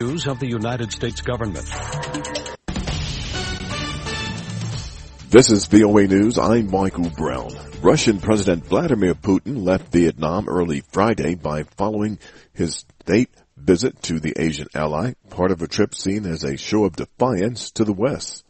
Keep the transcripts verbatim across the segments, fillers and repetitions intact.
News of the United States government. This is V O A News. I'm Michael Brown. Russian President Vladimir Putin left Vietnam early Friday by following his state visit to the Asian ally, part of a trip seen as a show of defiance to the West.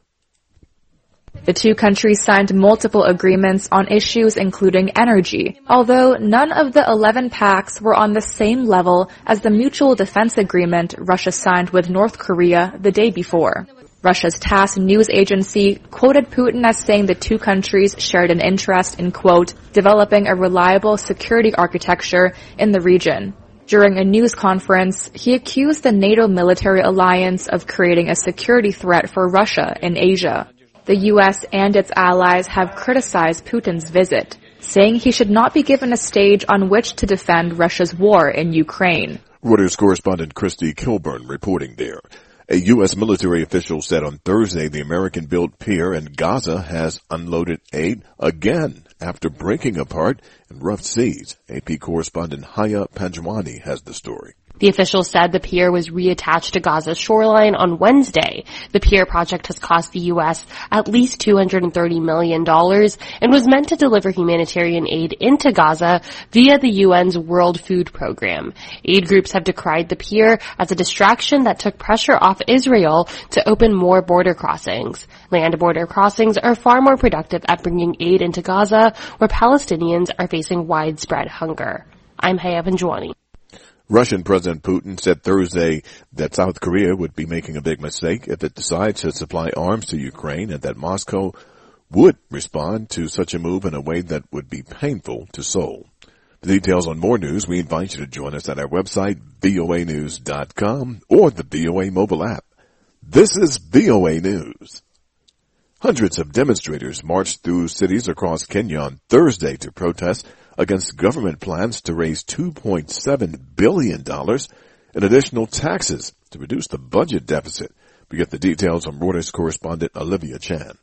The two countries signed multiple agreements on issues including energy, although none of the eleven pacts were on the same level as the mutual defense agreement Russia signed with North Korea the day before. Russia's TASS news agency quoted Putin as saying the two countries shared an interest in, quote, developing a reliable security architecture in the region. During a news conference, he accused the NATO military alliance of creating a security threat for Russia in Asia. The U S and its allies have criticized Putin's visit, saying he should not be given a stage on which to defend Russia's war in Ukraine. Reuters correspondent Christy Kilburn reporting there. A U S military official said on Thursday the American-built pier in Gaza has unloaded aid again after breaking apart in rough seas. A P correspondent Haya Panjwani has the story. The official said the pier was reattached to Gaza's shoreline on Wednesday. The pier project has cost the U S at least two hundred thirty million dollars and was meant to deliver humanitarian aid into Gaza via the U N's World Food Program. Aid groups have decried the pier as a distraction that took pressure off Israel to open more border crossings. Land border crossings are far more productive at bringing aid into Gaza, where Palestinians are facing widespread hunger. I'm Haya Panjwani. Russian President Putin said Thursday that South Korea would be making a big mistake if it decides to supply arms to Ukraine and that Moscow would respond to such a move in a way that would be painful to Seoul. For details on more news, we invite you to join us at our website, V O A news dot com, or the V O A mobile app. This is V O A News. Hundreds of demonstrators marched through cities across Kenya on Thursday to protest against government plans to raise two point seven billion dollars in additional taxes to reduce the budget deficit. We get the details from Reuters correspondent Olivia Chan.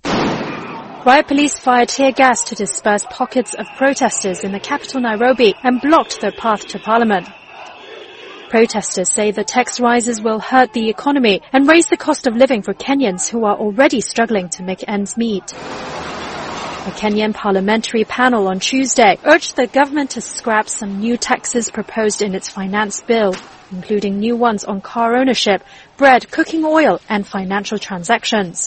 Riot police fired tear gas to disperse pockets of protesters in the capital Nairobi and blocked their path to parliament. Protesters say the tax rises will hurt the economy and raise the cost of living for Kenyans who are already struggling to make ends meet. A Kenyan parliamentary panel on Tuesday urged the government to scrap some new taxes proposed in its finance bill, including new ones on car ownership, bread, cooking oil, and financial transactions.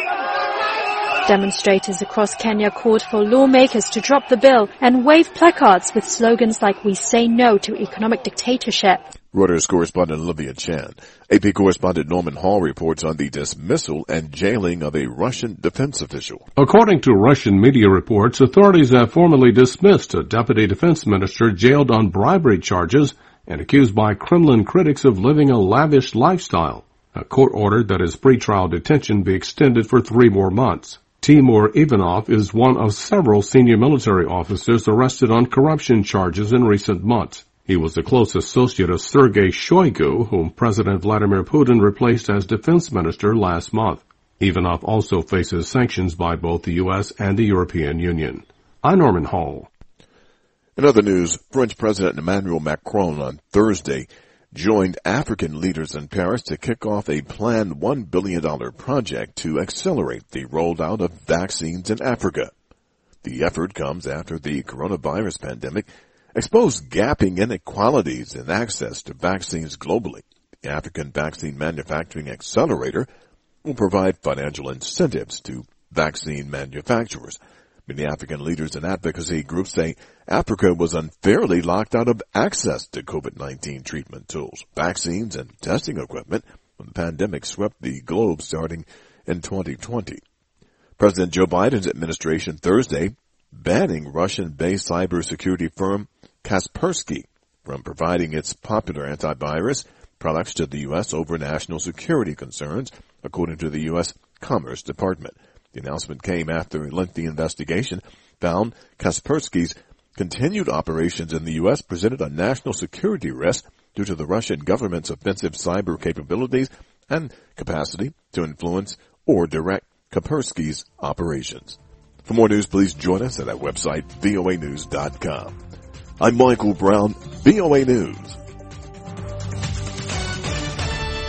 Demonstrators across Kenya called for lawmakers to drop the bill and wave placards with slogans like "We say no to economic dictatorship." Reuters correspondent Olivia Chan. A P correspondent Norman Hall reports on the dismissal and jailing of a Russian defense official. According to Russian media reports, authorities have formally dismissed a deputy defense minister jailed on bribery charges and accused by Kremlin critics of living a lavish lifestyle. A court ordered that his pretrial detention be extended for three more months. Timur Ivanov is one of several senior military officers arrested on corruption charges in recent months. He was a close associate of Sergei Shoigu, whom President Vladimir Putin replaced as defense minister last month. Ivanov also faces sanctions by both the U S and the European Union. I'm Norman Hall. In other news, French President Emmanuel Macron on Thursday joined African leaders in Paris to kick off a planned one billion dollars project to accelerate the rollout of vaccines in Africa. The effort comes after the coronavirus pandemic exposed gaping inequalities in access to vaccines globally. The African Vaccine Manufacturing Accelerator will provide financial incentives to vaccine manufacturers. Many African leaders and advocacy groups say Africa was unfairly locked out of access to COVID nineteen treatment tools, vaccines, and testing equipment when the pandemic swept the globe starting in twenty twenty. President Joe Biden's administration Thursday banning Russian-based cybersecurity firm Kaspersky from providing its popular antivirus products to the U S over national security concerns, according to the U S Commerce Department. The announcement came after a lengthy investigation found Kaspersky's continued operations in the U S presented a national security risk due to the Russian government's offensive cyber capabilities and capacity to influence or direct Kaspersky's operations. For more news, please join us at our website, V O A news dot com. I'm Michael Brown, V O A News.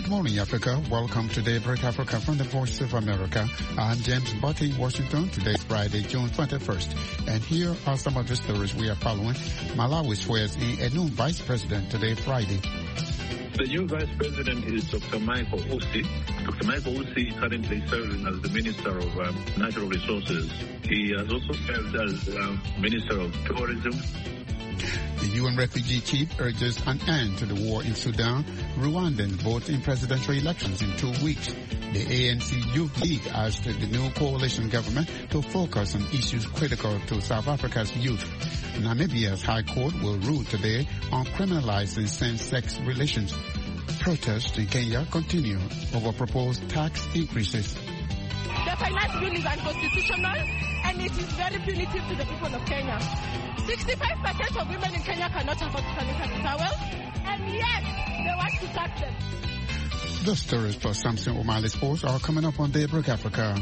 morning, Africa. Welcome to Daybreak Africa from the Voice of America. I'm James Bucky, Washington. Today is Friday, June twenty-first. And here are some of the stories we are following. Malawi swears in a new vice president today, Friday. The new vice president is Doctor Michael Ussi. Doctor Michael Ussi is currently serving as the Minister of um, Natural Resources. He has also served as um, Minister of Tourism. The U N refugee chief urges an end to the war in Sudan. Rwandans vote in presidential elections in two weeks. The A N C Youth League asked the new coalition government to focus on issues critical to South Africa's youth. Namibia's High Court will rule today on criminalizing same-sex relations. Protests in Kenya continue over proposed tax increases. The finance bill is unconstitutional and it is very punitive to the people of Kenya. sixty-five percent of women in Kenya cannot afford sanitary towels, and yet they want to tax them. The stories for Samson O'Malley Sports are coming up on Daybreak Africa.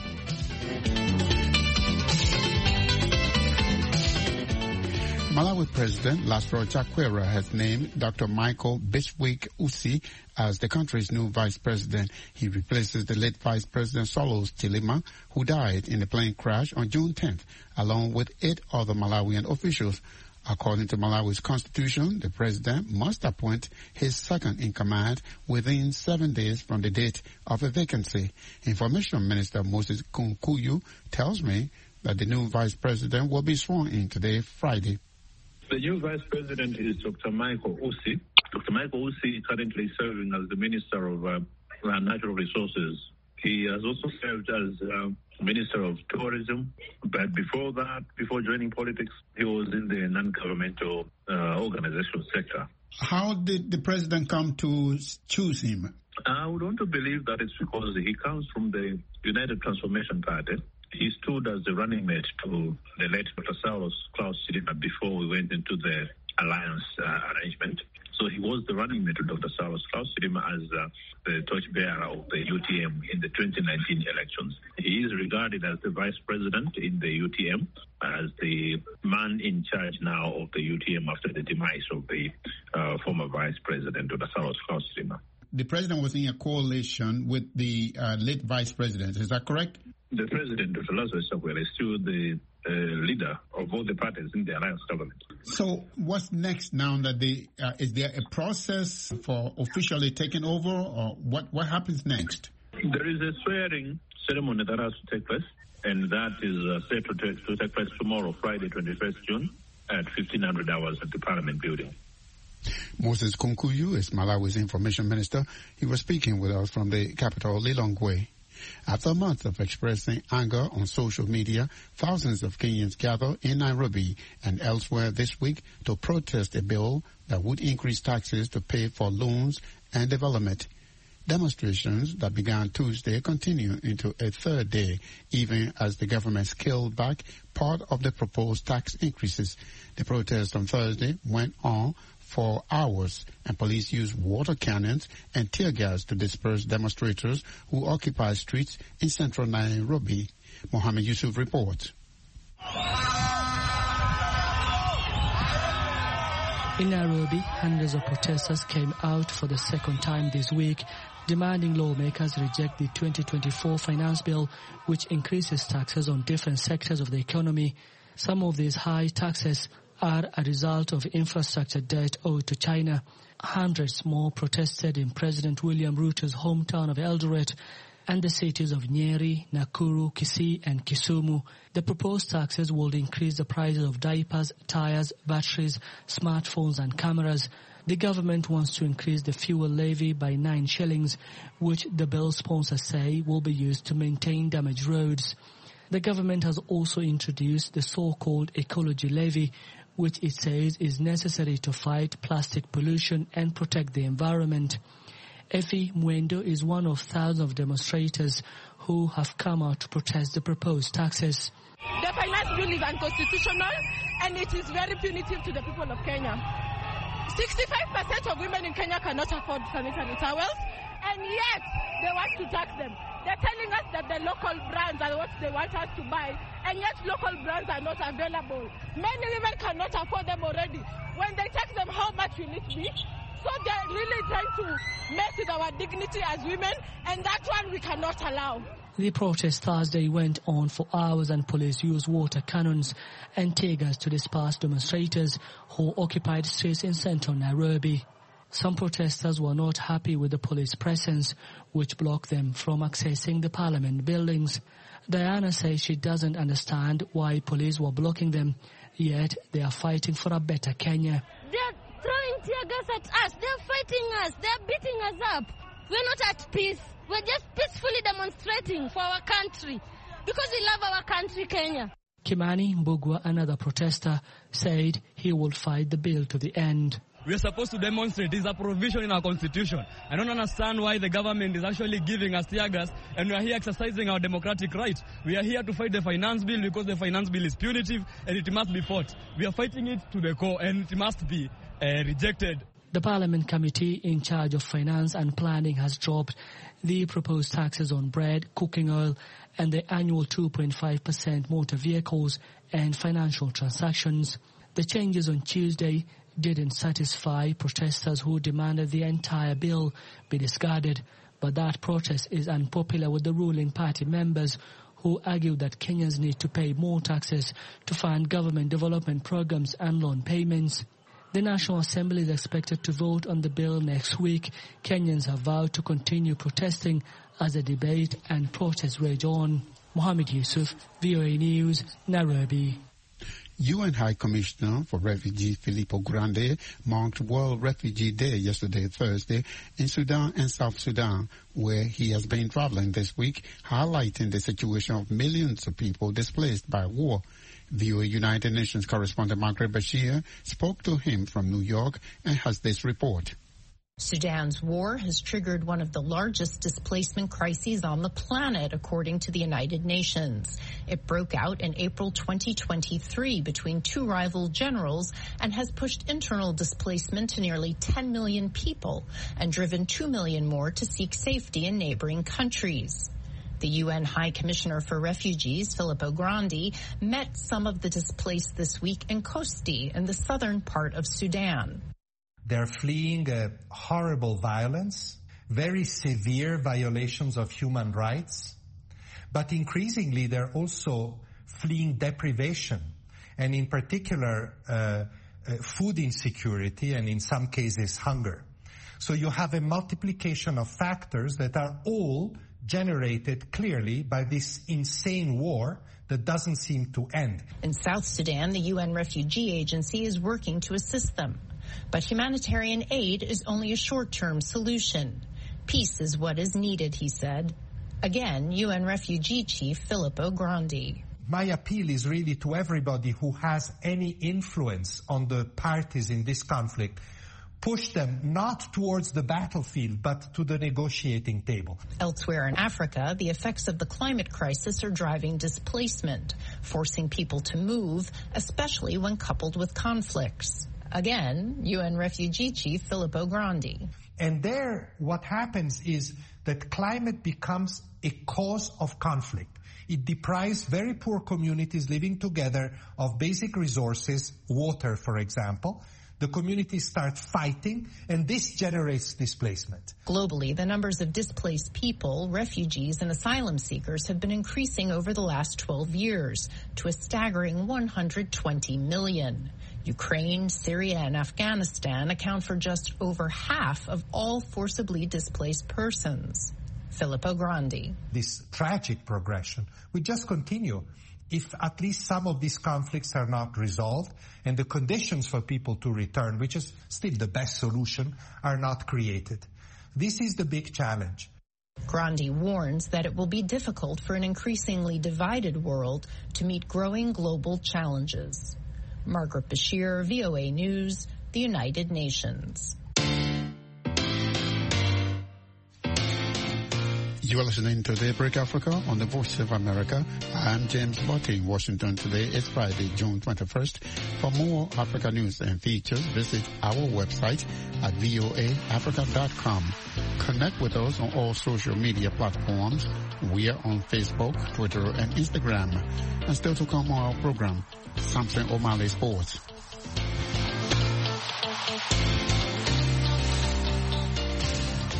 Malawi President Laszlo Chakwera has named Doctor Michael Bishwick Ussi as the country's new vice president. He replaces the late Vice President Solos Chilima, who died in a plane crash on June tenth, along with eight other Malawian officials. According to Malawi's constitution, the president must appoint his second in command within seven days from the date of a vacancy. Information Minister Moses Kunkuyu tells me that the new vice president will be sworn in today, Friday. The new vice president is Doctor Michael Ussi. Doctor Michael Ussi is currently serving as the Minister of uh, Natural Resources. He has also served as uh, Minister of Tourism, but before that, before joining politics, he was in the non-governmental uh, organization sector. How did the president come to choose him? I would want to believe that it's because he comes from the United Transformation Party. He stood as the running mate to the late Doctor Saulos Klaus Chilima before we went into the alliance uh, arrangement. So he was the running mate to Doctor Saulos Klaus Chilima as uh, the torchbearer of the U T M in the twenty nineteen elections. He is regarded as the vice president in the U T M, as the man in charge now of the U T M after the demise of the uh, former vice president, Doctor Saulos Klaus Chilima. The president was in a coalition with the uh, late vice president. Is that correct? The president, Doctor Lazarus Chakwera, is still the uh, leader of all the parties in the alliance government. So what's next now that the, uh, is there a process for officially taking over, or what, what happens next? There is a swearing ceremony that has to take place, and that is uh, set to take, to take place tomorrow, Friday, twenty-first June, at fifteen hundred hours at the Parliament building. Moses Kunkuyu is Malawi's information minister. He was speaking with us from the capital, Lilongwe. After a month of expressing anger on social media, thousands of Kenyans gathered in Nairobi and elsewhere this week to protest a bill that would increase taxes to pay for loans and development. Demonstrations that began Tuesday continue into a third day, even as the government scaled back part of the proposed tax increases. The protest on Thursday went on for hours, and police used water cannons and tear gas to disperse demonstrators who occupied streets in central Nairobi. Mohammed Yusuf reports. In Nairobi, hundreds of protesters came out for the second time this week, demanding lawmakers reject the twenty twenty-four finance bill, which increases taxes on different sectors of the economy. Some of these high taxes are a result of infrastructure debt owed to China. Hundreds more protested in President William Ruto's hometown of Eldoret and the cities of Nyeri, Nakuru, Kisii and Kisumu. The proposed taxes will increase the prices of diapers, tires, batteries, smartphones and cameras. The government wants to increase the fuel levy by nine shillings, which the bill sponsors say will be used to maintain damaged roads. The government has also introduced the so-called ecology levy, which it says is necessary to fight plastic pollution and protect the environment. Effie Mwendo is one of thousands of demonstrators who have come out to protest the proposed taxes. The finance bill is unconstitutional and it is very punitive to the people of Kenya. sixty-five percent of women in Kenya cannot afford sanitary towels, and yet they want to tax them. They're telling us that the local brands are what they want us to buy, and yet local brands are not available. Many women cannot afford them already. When they tax them, how much will it be? So they're really trying to mess with our dignity as women, and that one we cannot allow. The protest Thursday went on for hours and police used water cannons and tear gas to disperse demonstrators who occupied streets in central Nairobi. Some protesters were not happy with the police presence, which blocked them from accessing the parliament buildings. Diana says she doesn't understand why police were blocking them, yet they are fighting for a better Kenya. They're throwing tear gas at us. They're fighting us. They're beating us up. We're not at peace. We're just peacefully demonstrating for our country because we love our country, Kenya. Kimani Mbugua, another protester, said he will fight the bill to the end. We are supposed to demonstrate. It's a provision in our constitution. I don't understand why the government is actually giving us tear gas and we are here exercising our democratic right. We are here to fight the finance bill because the finance bill is punitive and it must be fought. We are fighting it to the core and it must be uh, rejected. The Parliament Committee in charge of finance and planning has dropped the proposed taxes on bread, cooking oil, and the annual two point five percent motor vehicles and financial transactions. The changes on Tuesday didn't satisfy protesters who demanded the entire bill be discarded, but that protest is unpopular with the ruling party members who argue that Kenyans need to pay more taxes to fund government development programs and loan payments. The National Assembly is expected to vote on the bill next week. Kenyans have vowed to continue protesting as the debate and protests rage on. Mohammed Yusuf, V O A News, Nairobi. U N High Commissioner for Refugees Filippo Grandi marked World Refugee Day yesterday, Thursday, in Sudan and South Sudan, where he has been traveling this week, highlighting the situation of millions of people displaced by war. V O A United Nations correspondent Margaret Bashir spoke to him from New York and has this report. Sudan's war has triggered one of the largest displacement crises on the planet, according to the United Nations. It broke out in April twenty twenty-three between two rival generals and has pushed internal displacement to nearly ten million people and driven two million more to seek safety in neighboring countries. The U N High Commissioner for Refugees, Filippo Grandi, met some of the displaced this week in Kosti, in the southern part of Sudan. They're fleeing uh, horrible violence, very severe violations of human rights, but increasingly they're also fleeing deprivation, and in particular uh, uh, food insecurity and in some cases hunger. So you have a multiplication of factors that are all generated clearly by this insane war that doesn't seem to end. In South Sudan, the U N Refugee Agency is working to assist them. But humanitarian aid is only a short-term solution. Peace is what is needed, he said. Again, U N Refugee Chief Filippo Grandi. My appeal is really to everybody who has any influence on the parties in this conflict. Push them not towards the battlefield, but to the negotiating table. Elsewhere in Africa, the effects of the climate crisis are driving displacement, forcing people to move, especially when coupled with conflicts. Again, U N Refugee Chief Filippo Grandi. And there, what happens is that climate becomes a cause of conflict. It deprives very poor communities living together of basic resources, water, for example. The communities start fighting, and this generates displacement. Globally, the numbers of displaced people, refugees, and asylum seekers have been increasing over the last twelve years to a staggering one hundred twenty million. Ukraine, Syria, and Afghanistan account for just over half of all forcibly displaced persons. Filippo Grandi. This tragic progression will just continue if at least some of these conflicts are not resolved and the conditions for people to return, which is still the best solution, are not created. This is the big challenge. Grandi warns that it will be difficult for an increasingly divided world to meet growing global challenges. Margaret Bashir, V O A News, the United Nations. You are listening to Daybreak Africa on the Voice of America. I'm James Botti in Washington. Today is Friday, June twenty-first. For more Africa news and features, visit our website at voa africa dot com. Connect with us on all social media platforms. We are on Facebook, Twitter, and Instagram. And still to come on our program, Samson O'Malley Sports.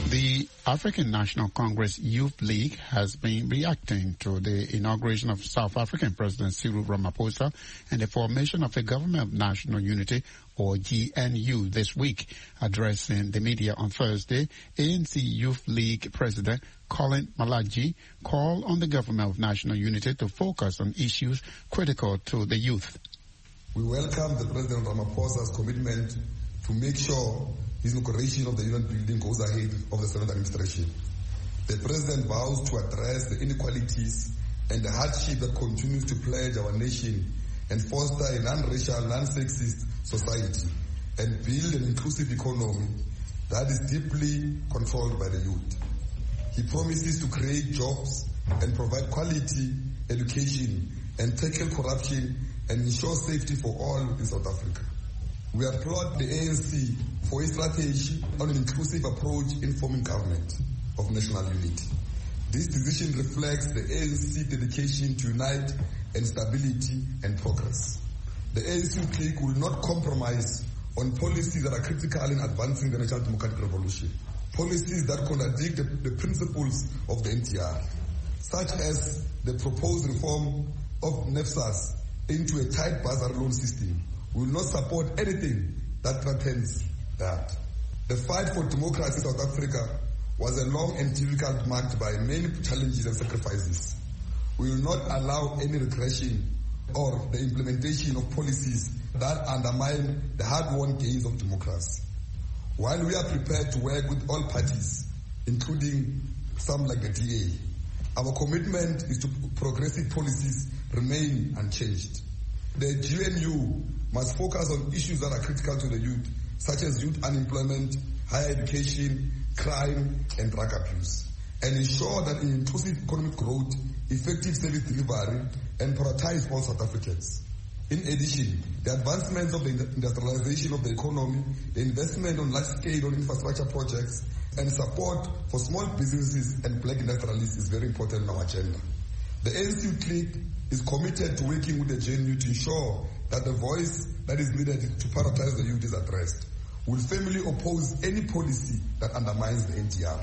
The African National Congress Youth League has been reacting to the inauguration of South African President Cyril Ramaphosa and the formation of the Government of National Unity, or G N U, this week. Addressing the media on Thursday, A N C Youth League President Colin Malachi called on the Government of National Unity to focus on issues critical to the youth. We welcome the President Ramaphosa's commitment to make sure his inauguration of the union building goes ahead of the Senate administration. The President vows to address the inequalities and the hardship that continues to plague our nation and foster a non-racial, non-sexist society and build an inclusive economy that is deeply controlled by the youth. He promises to create jobs and provide quality education and tackle corruption and ensure safety for all in South Africa. We applaud the A N C for its strategy on an inclusive approach in forming government of national unity. This decision reflects the A N C dedication to unite and stability and progress. The A N C clique will not compromise on policies that are critical in advancing the national democratic revolution. Policies that contradict the, the principles of the N T R, such as the proposed reform of NEFSAS into a tight bazar loan system. We will not support anything that threatens that. The fight for democracy in South Africa was a long and difficult, marked by many challenges and sacrifices. We will not allow any regression or the implementation of policies that undermine the hard-won gains of democracy. While we are prepared to work with all parties, including some like the D A, our commitment is to progressive policies remain unchanged. The G N U must focus on issues that are critical to the youth, such as youth unemployment, higher education, crime, and drug abuse, and ensure that in inclusive economic growth, effective service delivery, and prioritize all South Africans. In addition, the advancements of the industrialization of the economy, the investment on large-scale on infrastructure projects, and support for small businesses and black industrialists is very important on our agenda. The A N C clique is committed to working with the G N U to ensure that the voice that is needed to prioritize the youth is addressed. We will firmly oppose any policy that undermines the N T R.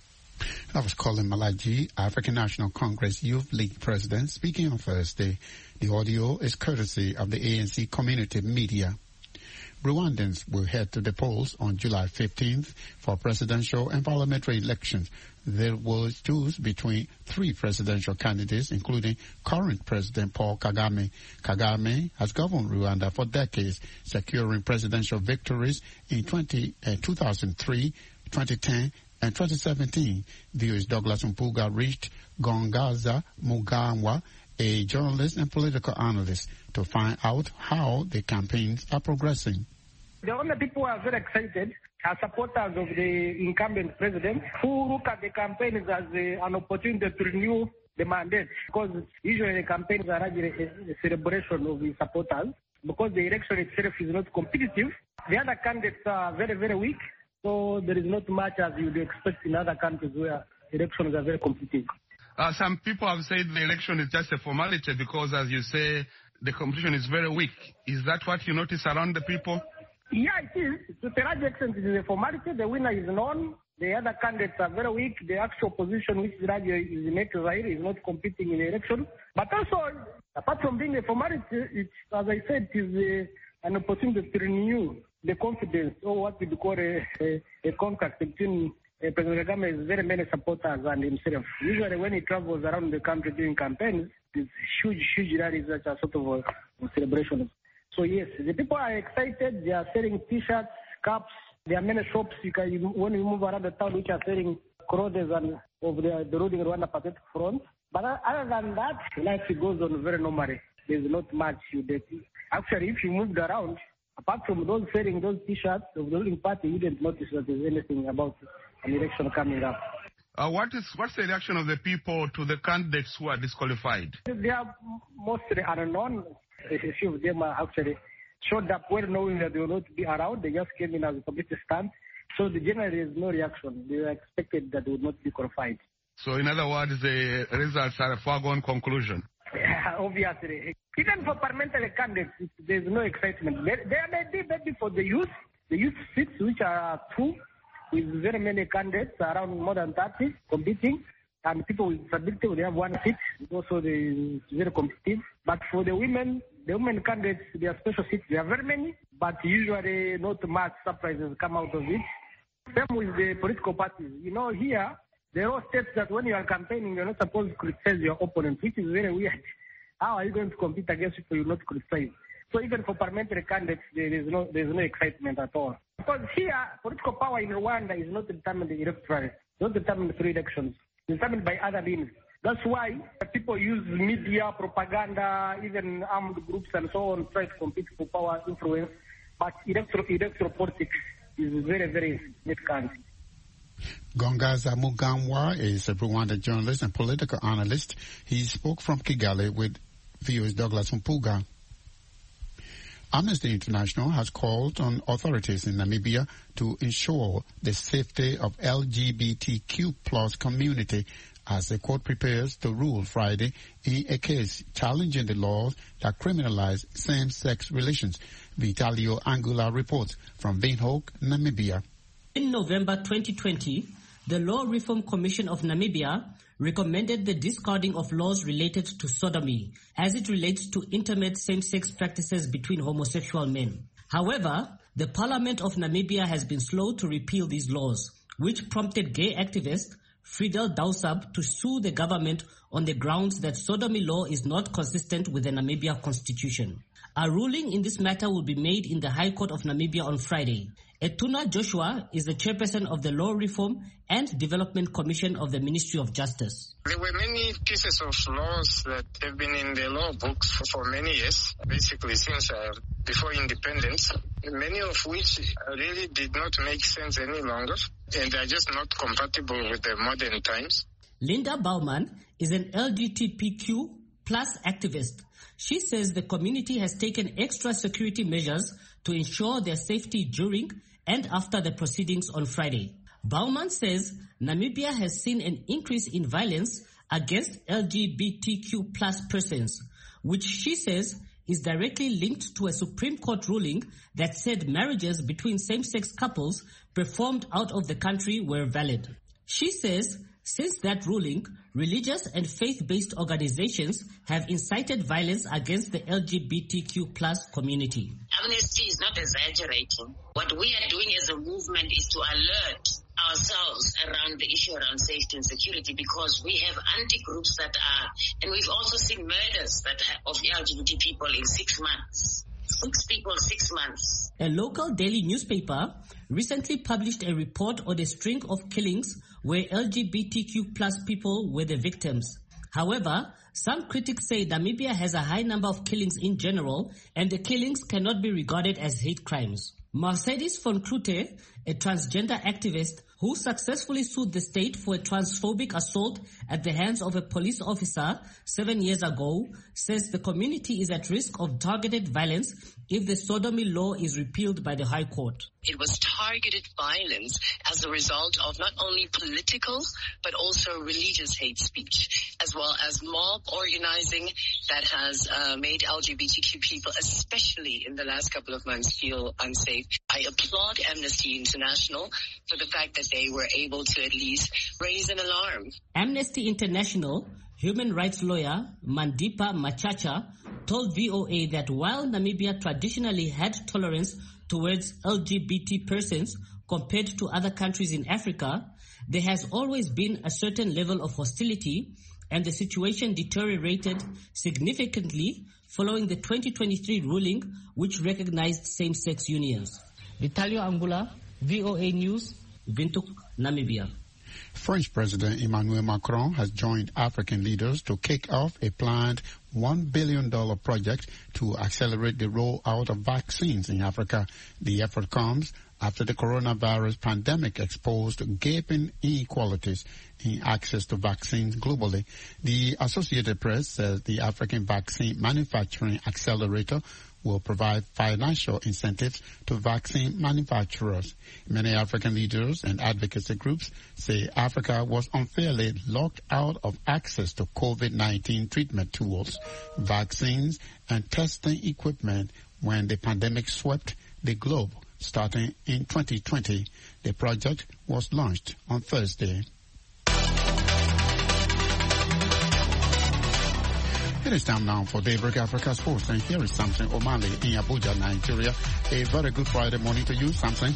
That was Colin Malachi, African National Congress Youth League President, speaking on Thursday. The audio is courtesy of the A N C Community Media. Rwandans will head to the polls on July fifteenth for presidential and parliamentary elections. There will choose between three presidential candidates, including current President Paul Kagame. Kagame has governed Rwanda for decades, securing presidential victories in twenty, uh, two thousand three, twenty ten, and twenty seventeen. V O's Douglas Mpuga reached Gongaza Muganwa, a journalist and political analyst, to find out how the campaigns are progressing. The only people who are very excited are supporters of the incumbent president, who look at the campaigns as a, an opportunity to renew the mandate, because usually the campaigns are actually a, a celebration of the supporters, because the election itself is not competitive. The other candidates are very, very weak, so there is not much as you would expect in other countries where elections are very competitive. Uh, some people have said the election is just a formality because, as you say, the competition is very weak. Is that what you notice around the people? Yeah, it is. To a large extent, it is a formality. The winner is known. The other candidates are very weak. The actual position, which is in exile, is not competing in the election. But also, apart from being a formality, it's, as I said, it is a, an opportunity to renew the confidence, or what we call a, a, a contract between uh, President Kagame has very many supporters and himself. Usually when he travels around the country during campaigns, it's huge, huge rallies that are sort of a, a celebration. So yes, the people are excited. They are selling T-shirts, caps. There are many shops you can, when you move around the town, which are selling clothes and of the, the Road in Rwanda Patriotic Front. But other than that, life goes on very normally. There's not much you do. Actually, if you moved around, apart from those selling those T-shirts of the ruling party, you didn't notice that there's anything about an election coming up. Uh, what is what's the reaction of the people to the candidates who are disqualified? They are mostly unknown. A few of them are actually showed up well knowing that they will not be around. They just came in as a public stand. So the general is no reaction. They expected that they would not be qualified. So in other words, the results are a foregone conclusion. Yeah, obviously. Even for parliamentary candidates, there's no excitement. There, there may be maybe for the youth, the youth seats, which are two, with very many candidates, around more than thirty competing, and people with disability, they have one seat. Also, it's very competitive. But for the women, the women candidates, their special seats, there are very many, but usually not much surprises come out of it. Same with the political parties. You know, here, there are states that when you are campaigning, you're not supposed to criticize your opponent, which is very weird. How are you going to compete against people you not criticize? So even for parliamentary candidates, there is no there is no excitement at all. Because here, political power in Rwanda is not determined electorally, not determined through elections, it's determined by other means. That's why people use media, propaganda, even armed groups and so on, try to compete for power, influence. But electoral, electoral politics is very, very significant. Gongaza Mugamwa is a Rwanda journalist and political analyst. He spoke from Kigali with V O's Douglas Mpuga. Amnesty International has called on authorities in Namibia to ensure the safety of L G B T Q plus community as the court prepares to rule Friday in a case challenging the laws that criminalize same-sex relations. Vitalio Angula reports from Windhoek, Namibia. In November twenty twenty, the Law Reform Commission of Namibia recommended the discarding of laws related to sodomy as it relates to intimate same-sex practices between homosexual men. However, the Parliament of Namibia has been slow to repeal these laws, which prompted gay activist Friedel Dausab to sue the government on the grounds that sodomy law is not consistent with the Namibia constitution. A ruling in this matter will be made in the High Court of Namibia on Friday. Etuna Joshua is the chairperson of the Law Reform and Development Commission of the Ministry of Justice. There were many pieces of laws that have been in the law books for, for many years, basically since uh, before independence, many of which really did not make sense any longer, and are just not compatible with the modern times. Linda Baumann is an L G B T Q plus activist. She says the community has taken extra security measures to ensure their safety during and after the proceedings on Friday. Baumann says Namibia has seen an increase in violence against L G B T Q plus persons, which she says is directly linked to a Supreme Court ruling that said marriages between same-sex couples performed out of the country were valid. She says since that ruling, religious and faith-based organizations have incited violence against the L G B T Q plus community. Amnesty is not exaggerating. What we are doing as a movement is to alert ourselves around the issue around safety and security, because we have anti-groups that are, and we've also seen murders that of L G B T people in six months. Six people, six months. A local daily newspaper recently published a report on a string of killings where L G B T Q plus people were the victims. However, some critics say Namibia has a high number of killings in general, and the killings cannot be regarded as hate crimes. Mercedes von Klute, a transgender activist who successfully sued the state for a transphobic assault at the hands of a police officer seven years ago, says the community is at risk of targeted violence if the sodomy law is repealed by the High Court. It was targeted violence as a result of not only political, but also religious hate speech, as well as mob organizing that has uh, made L G B T Q people, especially in the last couple of months, feel unsafe. I applaud Amnesty International for the fact that they were able to at least raise an alarm. Amnesty International human rights lawyer Mandipa Machacha told V O A that while Namibia traditionally had tolerance towards L G B T persons compared to other countries in Africa, there has always been a certain level of hostility, and the situation deteriorated significantly following the twenty twenty-three ruling which recognized same-sex unions. Vitalio Angula, V O A News, Windhoek, Namibia. French President Emmanuel Macron has joined African leaders to kick off a planned one billion dollars project to accelerate the rollout of vaccines in Africa. The effort comes after the coronavirus pandemic exposed gaping inequalities in access to vaccines globally. The Associated Press says the African Vaccine Manufacturing Accelerator will provide financial incentives to vaccine manufacturers. Many African leaders and advocacy groups say Africa was unfairly locked out of access to COVID nineteen treatment tools, vaccines, and testing equipment when the pandemic swept the globe. starting in twenty twenty. The project was launched on Thursday. It is time now for Daybreak Africa Sports, and here is Samson O'Malley in Abuja, Nigeria. A very good Friday morning to you, Samson.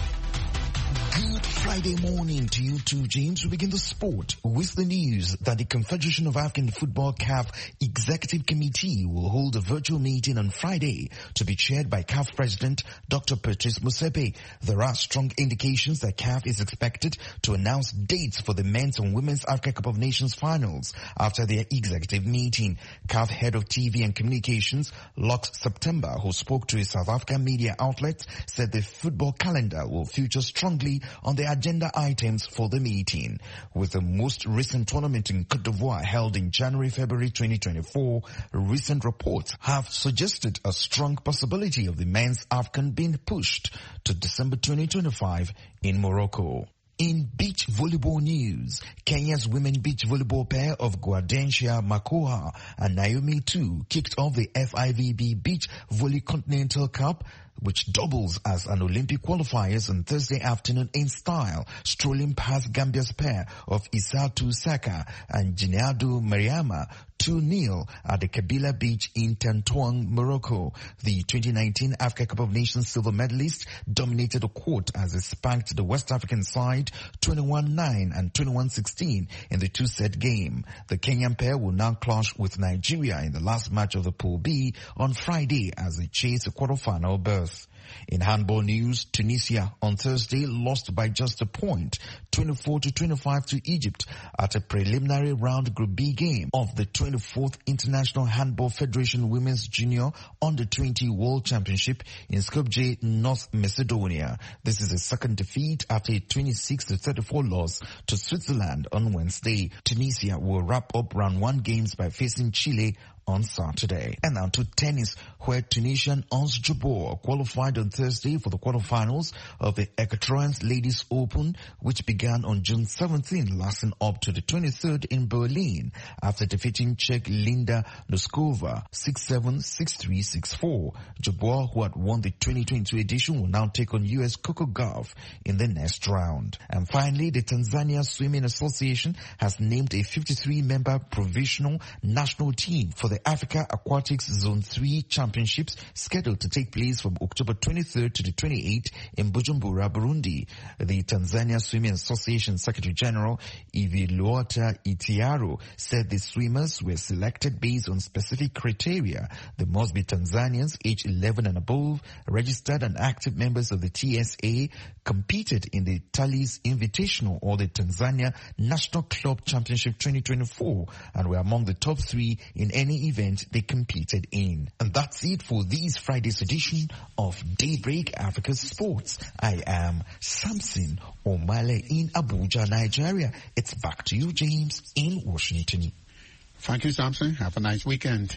Good Friday morning to you too, James. We begin the sport with the news that the Confederation of African Football C A F Executive Committee will hold a virtual meeting on Friday to be chaired by C A F President Doctor Patrice Motsepe. There are strong indications that C A F is expected to announce dates for the men's and women's Africa Cup of Nations finals after their executive meeting. C A F head of T V and communications, Lux September, who spoke to a South African media outlet, said the football calendar will feature strongly on the agenda items for the meeting. With the most recent tournament in Cote d'Ivoire held in January February twenty twenty-four, recent reports have suggested a strong possibility of the men's AFCON being pushed to December twenty twenty-five in Morocco. In beach volleyball news, Kenya's women beach volleyball pair of Guadensia Makoha and Naomi Tu kicked off the F I V B Beach Volley Continental Cup, which doubles as an Olympic qualifiers on Thursday afternoon in style, strolling past Gambia's pair of Isatu Saka and Jineadu Mariama two nil at the Kabila Beach in Tantouan, Morocco. The twenty nineteen Africa Cup of Nations silver medalists dominated the court as they spanked the West African side twenty-one nine and twenty-one sixteen in the two-set game. The Kenyan pair will now clash with Nigeria in the last match of the Pool B on Friday as they chase a quarterfinal berth. In handball news, Tunisia on Thursday lost by just a point, twenty-four to twenty-five to Egypt at a preliminary round Group B game of the twenty-fourth International Handball Federation Women's Junior Under twenty World Championship in Skopje, North Macedonia. This is a second defeat after a twenty-six to thirty-four loss to Switzerland on Wednesday. Tunisia will wrap up round one games by facing Chile on Saturday. And now to tennis, where Tunisian Ons Jabeur qualified on Thursday for the quarterfinals of the Equatorians Ladies Open, which began on June seventeenth, lasting up to the twenty-third in Berlin, after defeating Czech Linda Noskova six seven, six three, six four. Jabeur, who had won the twenty twenty-two edition, will now take on U S Coco Gauff in the next round. And finally, the Tanzania Swimming Association has named a fifty-three member provisional national team for the The Africa Aquatics Zone three Championships, scheduled to take place from October twenty-third to the twenty-eighth in Bujumbura, Burundi. The Tanzania Swimming Association Secretary General Iviluota Itiaro said the swimmers were selected based on specific criteria. They must be Tanzanians aged eleven and above, registered and active members of the T S A, competed in the Talis Invitational or the Tanzania National Club Championship twenty twenty-four, and were among the top three in any event they competed in. And that's it for this Friday's edition of Daybreak Africa Sports. I am Samson O'Malley in Abuja, Nigeria. It's back to you, James, in Washington. Thank you, Samson. Have a nice weekend.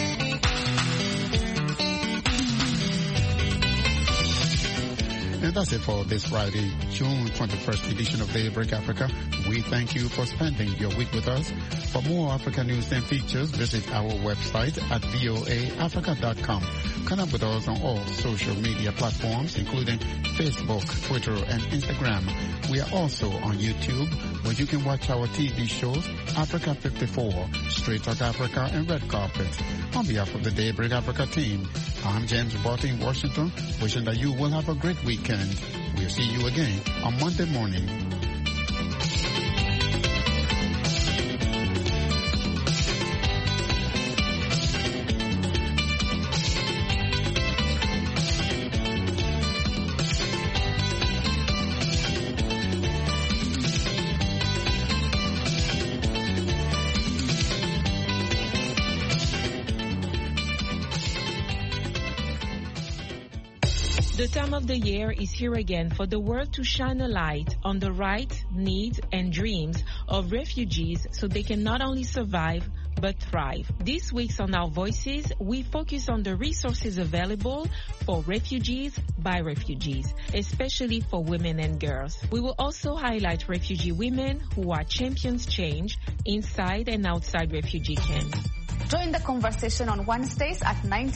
And that's it for this Friday, June twenty-first edition of Daybreak Africa. We thank you for spending your week with us. For more Africa news and features, visit our website at V O A Africa dot com. Connect with us on all social media platforms, including Facebook, Twitter, and Instagram. We are also on YouTube, where you can watch our T V shows, Africa fifty-four, Straight Talk Africa, and Red Carpet. On behalf of the Daybreak Africa team, I'm James Barty in Washington, wishing that you will have a great weekend. We'll see you again on Monday morning. The time of the year is here again for the world to shine a light on the rights, needs, and dreams of refugees so they can not only survive, but thrive. This week's On Our Voices, we focus on the resources available for refugees by refugees, especially for women and girls. We will also highlight refugee women who are champions change inside and outside refugee camps. Join the conversation on Wednesdays at nine